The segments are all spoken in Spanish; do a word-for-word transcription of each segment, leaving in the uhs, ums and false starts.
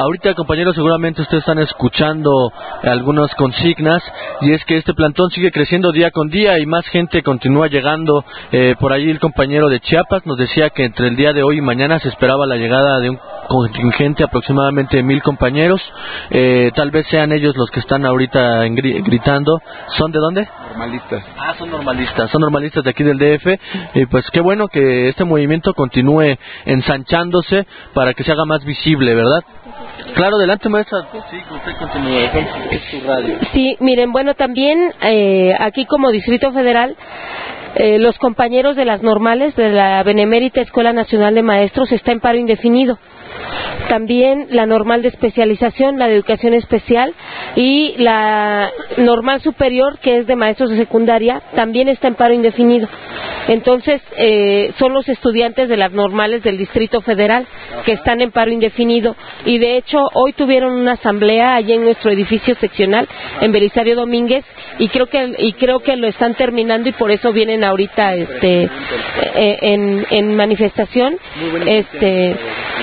ahorita, compañeros, seguramente ustedes están escuchando algunas consignas, y es que este plantón sigue creciendo día con día y más gente continúa llegando. Eh, por ahí el compañero de Chiapas nos decía que entre el día de hoy y mañana se esperaba la llegada de un contingente aproximadamente de mil compañeros. Eh, tal vez sean ellos los que están ahorita en gri gritando. ¿Son de dónde? Normalistas. Ah, son normalistas, son normalistas de aquí del D F, y pues qué bueno que este movimiento continúe ensanchándose para que se haga más visible, ¿verdad? Claro, adelante, maestra. Sí, usted continúa, es su radio. Sí, miren, bueno, también eh, aquí como Distrito Federal, eh, los compañeros de las normales de la Benemérita Escuela Nacional de Maestros está en paro indefinido. También la normal de especialización, la de educación especial, y la normal superior, que es de maestros de secundaria, también está en paro indefinido. Entonces, eh, son los estudiantes de las normales del Distrito Federal que están en paro indefinido, y de hecho hoy tuvieron una asamblea allí en nuestro edificio seccional en Belisario Domínguez, y creo que y creo que lo están terminando, y por eso vienen ahorita este eh, en, en manifestación, este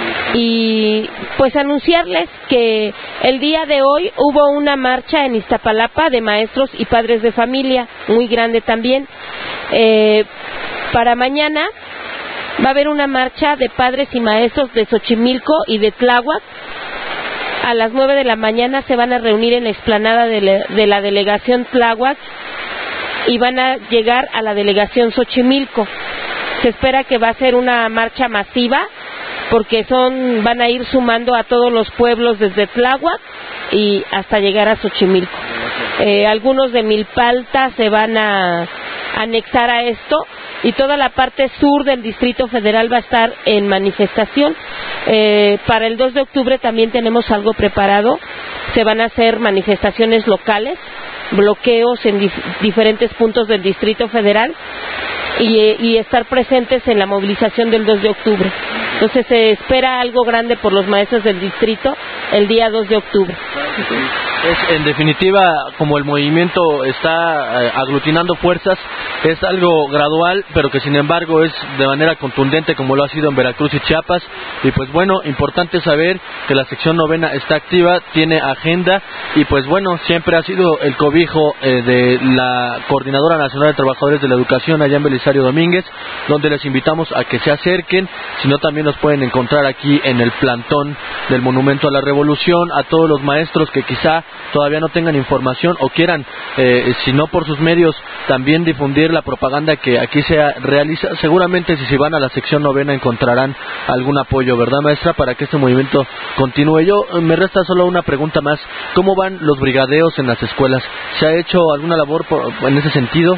y pues anunciarles que el día de hoy hubo una marcha en Iztapalapa de maestros y padres de familia, muy grande también. Eh, para mañana va a haber una marcha de padres y maestros de Xochimilco y de Tláhuac. A las nueve de la mañana se van a reunir en la explanada de la, de la delegación Tláhuac y van a llegar a la delegación Xochimilco. Se espera que va a ser una marcha masiva, porque son van a ir sumando a todos los pueblos desde Tláhuac y hasta llegar a Xochimilco. Eh, algunos de Milpalta se van a anexar a esto, y toda la parte sur del Distrito Federal va a estar en manifestación. Eh, para el dos de octubre también tenemos algo preparado. Se van a hacer manifestaciones locales, bloqueos en dif diferentes puntos del Distrito Federal, y, y estar presentes en la movilización del dos de octubre. Entonces se espera algo grande por los maestros del distrito el día dos de octubre. Es, en definitiva, como el movimiento está eh, aglutinando fuerzas, es algo gradual, pero que sin embargo es de manera contundente, como lo ha sido en Veracruz y Chiapas. Y pues bueno, importante saber que la sección novena está activa, tiene agenda, y pues bueno, siempre ha sido el cobijo eh, de la Coordinadora Nacional de Trabajadores de la Educación allá en Belisario Domínguez, donde les invitamos a que se acerquen. Si no, también nos pueden encontrar aquí en el plantón del Monumento a la Revolución. A todos los maestros que quizá todavía no tengan información o quieran, eh, si no por sus medios, también difundir la propaganda que aquí se realiza, seguramente si se van a la sección novena encontrarán algún apoyo, ¿verdad, maestra?, para que este movimiento continúe. Yo, me resta solo una pregunta más: ¿cómo van los brigadeos en las escuelas? ¿Se ha hecho alguna labor por, en ese sentido?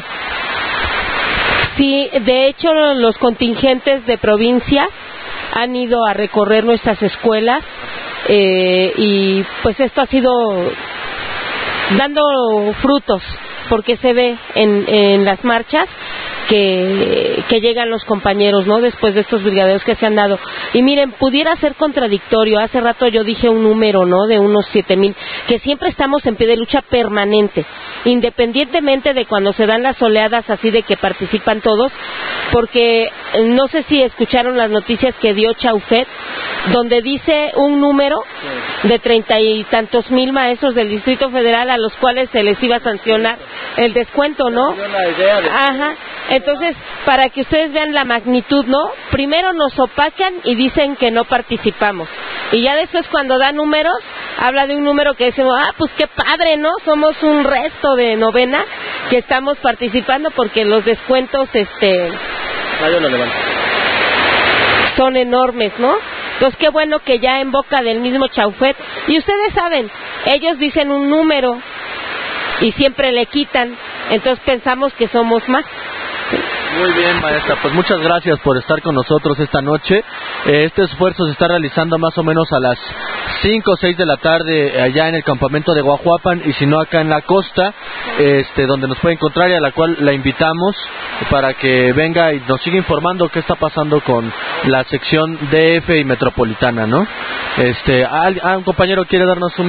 Sí, de hecho los contingentes de provincia han ido a recorrer nuestras escuelas, eh, y pues esto ha sido dando frutos, porque se ve en, en las marchas que, que llegan los compañeros, ¿no?, después de estos brigadeos que se han dado. Y miren, pudiera ser contradictorio, hace rato yo dije un número, ¿no?, de unos siete mil, que siempre estamos en pie de lucha permanente, independientemente de cuando se dan las oleadas así de que participan todos, porque no sé si escucharon las noticias que dio Chaufet, donde dice un número de treinta y tantos mil maestros del Distrito Federal a los cuales se les iba a sancionar el descuento, ¿no? Ajá. Entonces, para que ustedes vean la magnitud, ¿no? Primero nos opacan y dicen que no participamos, y ya después cuando da números, habla de un número que decimos, ah, pues qué padre, ¿no? Somos un resto de novena que estamos participando, porque los descuentos, este, son enormes, ¿no? Entonces, qué bueno que ya en boca del mismo Chaufet, y ustedes saben, ellos dicen un número y siempre le quitan, entonces pensamos que somos más. Muy bien, maestra, pues muchas gracias por estar con nosotros esta noche. Eh, este esfuerzo se está realizando más o menos a las cinco o seis de la tarde allá en el campamento de Guajuapan, y si no acá en la costa, este, donde nos puede encontrar, y a la cual la invitamos para que venga y nos siga informando qué está pasando con la sección D F y metropolitana, ¿no? Este, ah, un compañero quiere darnos un,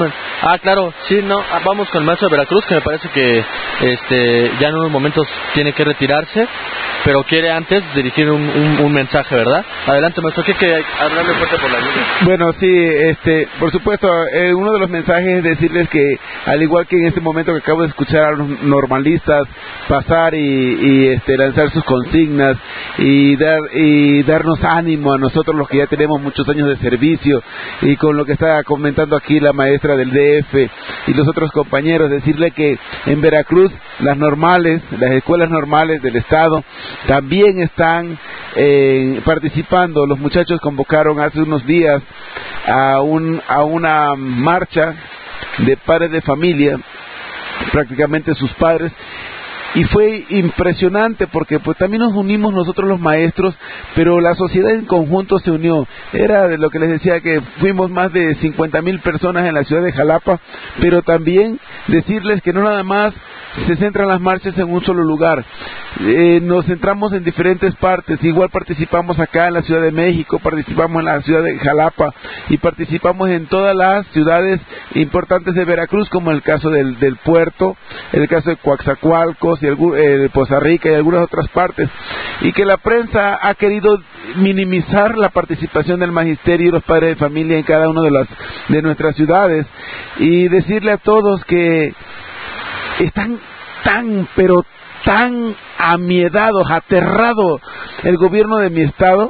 Ah, claro, sí, no, ah, vamos con el maestro de Veracruz, que me parece que este ya en unos momentos tiene que retirarse, pero quiere antes dirigir un, un, un mensaje, ¿verdad? Adelante, maestro, ¿qué que hablarle fuerte por la línea? Bueno, sí, este, por supuesto, eh, uno de los mensajes es decirles que, al igual que en este momento que acabo de escuchar a los normalistas pasar y, y este, lanzar sus consignas y dar y darnos ánimo a nosotros los que ya tenemos muchos años de servicio, y con lo que está comentando aquí la maestra del D F y los otros compañeros, decirle que en Veracruz las normales, las escuelas normales del estado también están eh, participando. Los muchachos convocaron hace unos días a un a una marcha de padres de familia, prácticamente sus padres, y fue impresionante porque pues también nos unimos nosotros los maestros, pero la sociedad en conjunto se unió. Era de lo que les decía, que fuimos más de cincuenta mil personas en la ciudad de Jalapa, pero también decirles que no nada más se centran las marchas en un solo lugar, eh, nos centramos en diferentes partes. Igual participamos acá en la Ciudad de México, participamos en la ciudad de Jalapa y participamos en todas las ciudades importantes de Veracruz, como el caso del, del puerto, el caso de Coaxacualcos y el, eh, de Poza Rica y algunas otras partes, y que la prensa ha querido minimizar la participación del magisterio y los padres de familia en cada una de las de nuestras ciudades, y decirle a todos que están tan, pero tan amiedados, aterrados el gobierno de mi estado,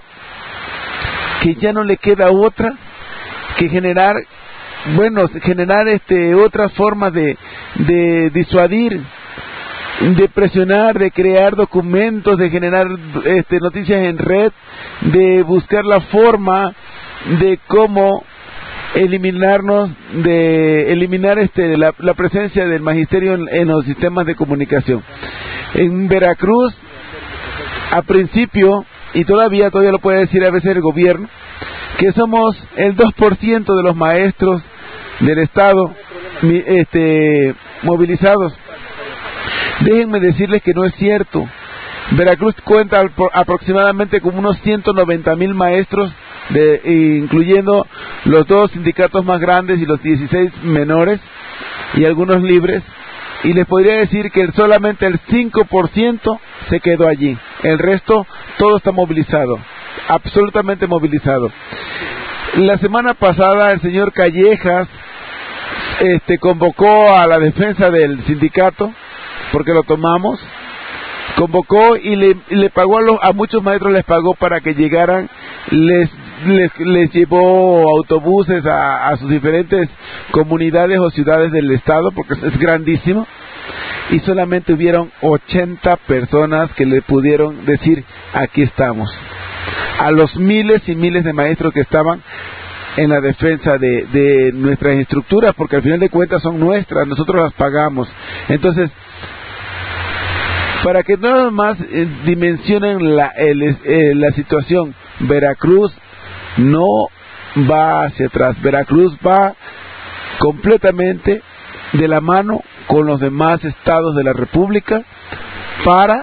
que ya no le queda otra que generar, bueno, generar este otras formas de, de disuadir, de presionar, de crear documentos, de generar este, noticias en red, de buscar la forma de cómo eliminarnos, de eliminar este la, la presencia del magisterio en, en los sistemas de comunicación. En Veracruz, a principio, y todavía todavía lo puede decir a veces el gobierno, que somos el dos por ciento de los maestros del estado este, movilizados. Déjenme decirles que no es cierto. Veracruz cuenta aproximadamente con unos ciento noventa mil maestros, de, incluyendo los dos sindicatos más grandes y los dieciséis menores y algunos libres, y les podría decir que solamente el cinco por ciento se quedó allí. El resto todo está movilizado, absolutamente movilizado. La semana pasada el señor Callejas este, convocó a la defensa del sindicato, porque lo tomamos, convocó y le, le pagó a, los, a muchos maestros, les pagó para que llegaran, les les, les llevó autobuses a, a sus diferentes comunidades o ciudades del estado, porque es, es grandísimo, y solamente hubieron ochenta personas que le pudieron decir aquí estamos, a los miles y miles de maestros que estaban en la defensa de, de nuestras estructuras, porque al final de cuentas son nuestras, nosotros las pagamos. Entonces, para que nada más eh, dimensionen la, el, eh, la situación, Veracruz no va hacia atrás, Veracruz va completamente de la mano con los demás estados de la República para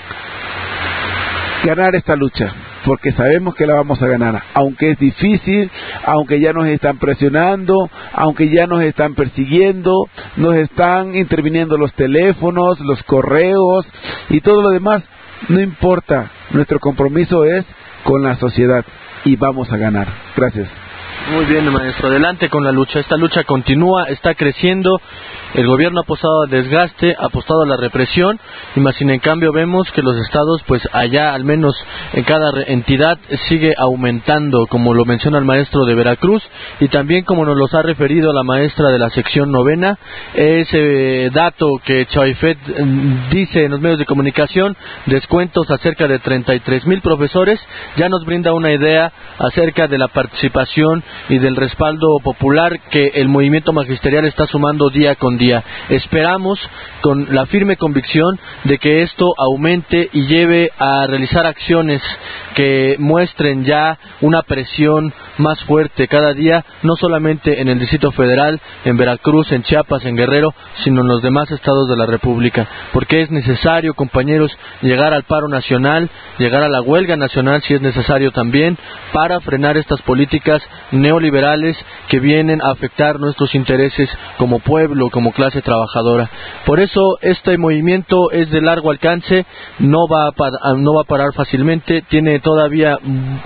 ganar esta lucha, porque sabemos que la vamos a ganar, aunque es difícil, aunque ya nos están presionando, aunque ya nos están persiguiendo, nos están interviniendo los teléfonos, los correos y todo lo demás. No importa, nuestro compromiso es con la sociedad y vamos a ganar. Gracias. Muy bien, maestro, adelante con la lucha. Esta lucha continúa, está creciendo. El gobierno ha apostado al desgaste, ha apostado a la represión, y más sin en cambio vemos que los estados, pues allá al menos en cada entidad sigue aumentando, como lo menciona el maestro de Veracruz, y también como nos los ha referido la maestra de la sección novena, ese dato que Chaifet dice en los medios de comunicación, descuentos a cerca de treinta y tres mil profesores, ya nos brinda una idea acerca de la participación y del respaldo popular que el movimiento magisterial está sumando día con día. Esperamos con la firme convicción de que esto aumente y lleve a realizar acciones que muestren ya una presión más fuerte cada día, no solamente en el Distrito Federal, en Veracruz, en Chiapas, en Guerrero, sino en los demás estados de la República, porque es necesario, compañeros, llegar al paro nacional, llegar a la huelga nacional si es necesario también, para frenar estas políticas neoliberales que vienen a afectar nuestros intereses como pueblo, como clase trabajadora. Por eso este movimiento es de largo alcance, no va a, par no va a parar fácilmente, tiene todavía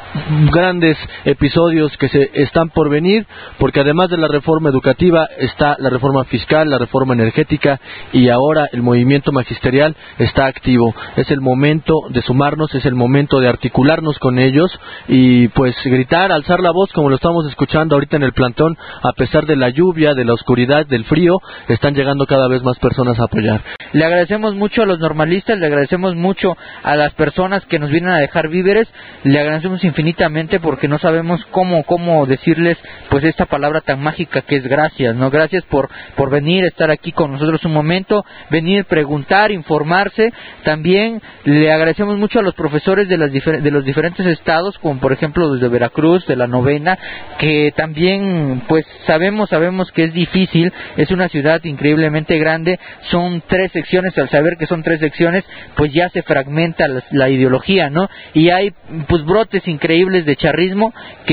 grandes episodios que se están por venir, porque además de la reforma educativa está la reforma fiscal, la reforma energética, y ahora el movimiento magisterial está activo. Es el momento de sumarnos, es el momento de articularnos con ellos y pues gritar, alzar la voz como lo estamos escuchando ahorita en el plantón. A pesar de la lluvia, de la oscuridad, del frío, están llegando cada vez más personas a apoyar. Le agradecemos mucho a los normalistas, le agradecemos mucho a las personas que nos vienen a dejar víveres, le agradecemos infinitamente porque no sabemos cómo cómo decirles pues esta palabra tan mágica que es gracias, ¿no? Gracias por por venir, estar aquí con nosotros un momento, venir, preguntar, informarse. También le agradecemos mucho a los profesores de las difer de los diferentes estados, como por ejemplo desde Veracruz, de la novena, que también pues sabemos sabemos que es difícil, es una ciudad increíblemente grande, son tres secciones, al saber que son tres secciones, pues ya se fragmenta la, la ideología, ¿no? Y hay pues brotes increíbles de charrismo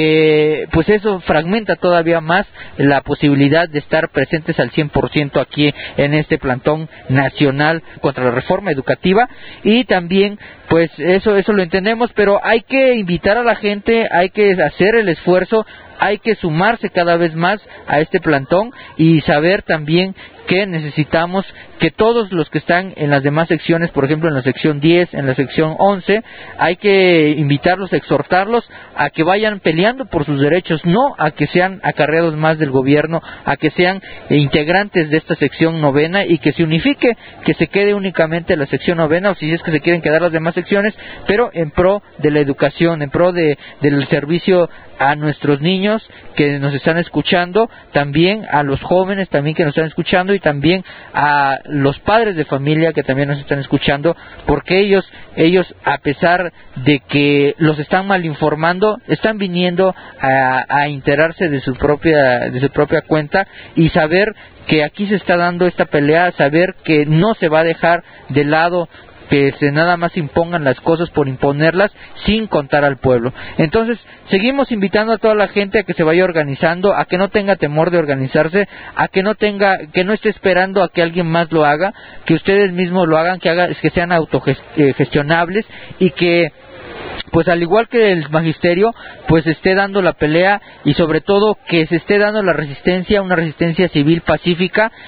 que pues eso fragmenta todavía más la posibilidad de estar presentes al cien por ciento aquí en este plantón nacional contra la reforma educativa. Y también pues eso eso lo entendemos, pero hay que invitar a la gente, hay que hacer el esfuerzo, hay que sumarse cada vez más a este plantón y saber también que necesitamos que todos los que están en las demás secciones, por ejemplo en la sección diez, en la sección once, hay que invitarlos, exhortarlos a que vayan peleando por sus derechos, no a que sean acarreados más del gobierno, a que sean integrantes de esta sección novena y que se unifique, que se quede únicamente la sección novena, o si es que se quieren quedar las demás secciones, pero en pro de la educación, en pro de del servicio a nuestros niños que nos están escuchando, también a los jóvenes también que nos están escuchando y también a los padres de familia que también nos están escuchando, porque ellos ellos a pesar de que los están mal informando, están viniendo a, a enterarse de su propia de su propia cuenta y saber que aquí se está dando esta pelea, saber que no se va a dejar de lado que se nada más impongan las cosas por imponerlas sin contar al pueblo. Entonces seguimos invitando a toda la gente a que se vaya organizando, a que no tenga temor de organizarse, a que no tenga, que no esté esperando a que alguien más lo haga, que ustedes mismos lo hagan, que haga, que sean autogestionables y que pues al igual que el magisterio pues esté dando la pelea y sobre todo que se esté dando la resistencia, una resistencia civil pacífica